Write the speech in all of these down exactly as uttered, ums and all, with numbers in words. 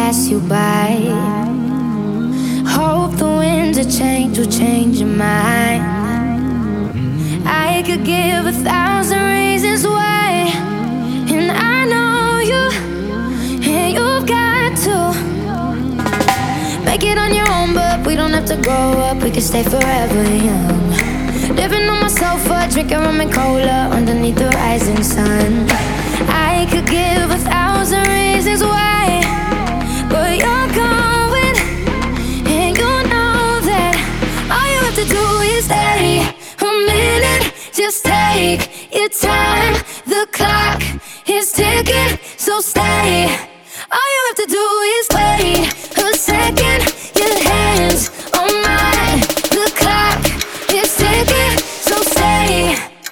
pass you by. Hope the winds of change will change your mind. I could give a thousand reasons why, and I know you, and you've got to make it on your own, but we don't have to grow up, we can stay forever young. Living on my sofa, drinking rum and cola underneath the rising sun. I could give a thousand reasons why, but you're going, and you know that all you have to do is stay a minute. Just take your time, the clock is ticking, so stay. All you have to do is wait a second. Your hands on mine, the clock is ticking, so stay.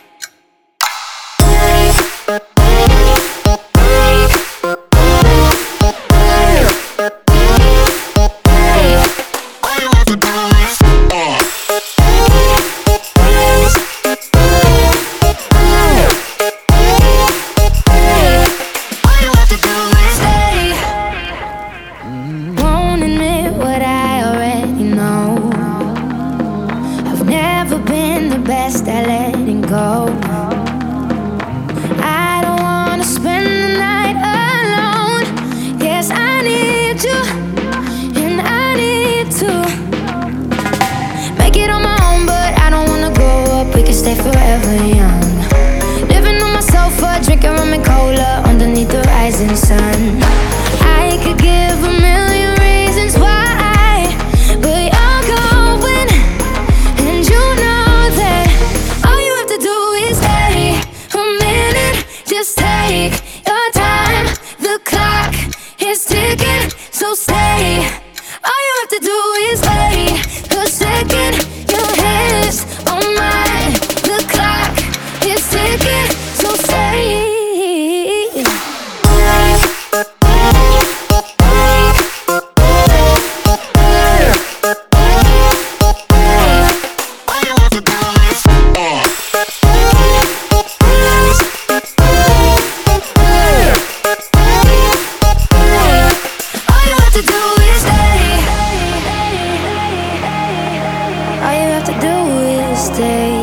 Best at letting go. I don't wanna spend the night alone. Yes, I need you, and I need to make it on my own, but I don't wanna grow up, we can stay forever young. Living on my sofa, drinking rum and cola underneath the rising sun. I could give a million reasons why, but you're going, and you know that all you have to do is stay a minute. Just take your time, the clock is ticking, so stay. All you have to do is wait a second. Your hands on mine, the clock is ticking, so stay. All you have to do is stay.